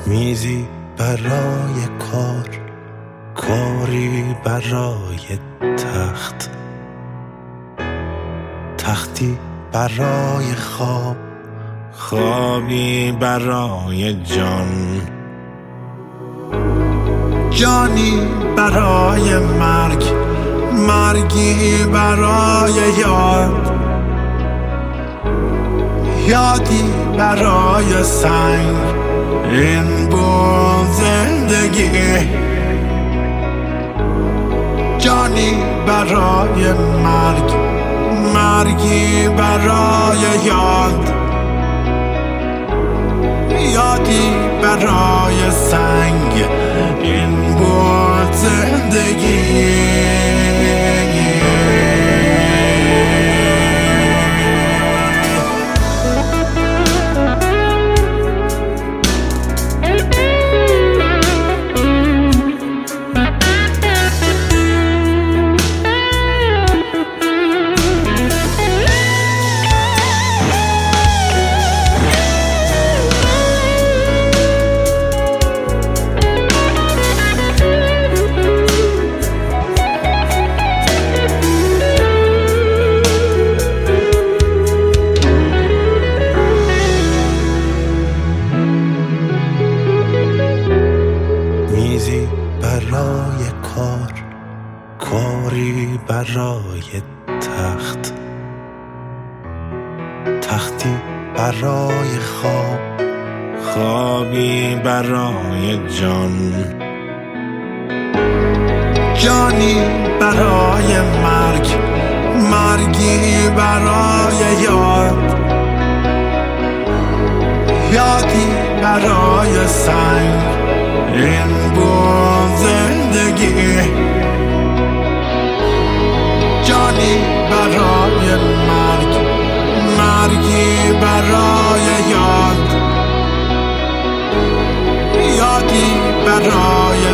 میزی برای کار، کاری برای تخت، تختی برای خواب، خوابی برای جان، جانی برای مرگ، مرگی برای یاد، یادی برای سنگ. این بود زندگی، جانی برای مرگ، مرگی برای یاد، یادی برای سنگ. این بود زندگی. میزی برای کار، کاری برای تخت، تختی برای خواب، خوابی برای جان، جانی برای مرگ، مرگی برای یاد، یادی برای سنگ. این بود زندگی، جانی برای مرگ، مرگی برای یاد، یادی برای